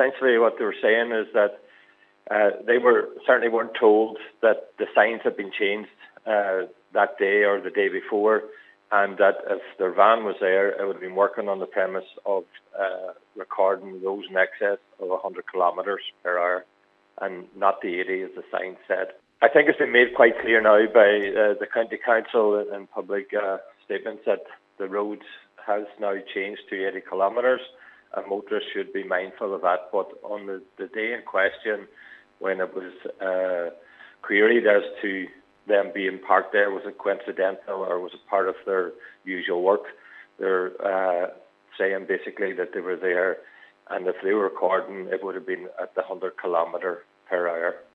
essentially what they were saying is that they certainly weren't told that the signs had been changed that day or the day before, and that if their van was there, it would have been working on the premise of recording roads in excess of 100 kilometres per hour, and not the 80 as the sign said. I think it's been made quite clear now by the County Council in public statements that the road has now changed to 80 kilometres, and motorists should be mindful of that. But on the day in question, when it was queried as to them being parked there, was it coincidental or was it part of their usual work, they're saying basically that they were there, and if they were recording, it would have been at the 100 kilometre per hour.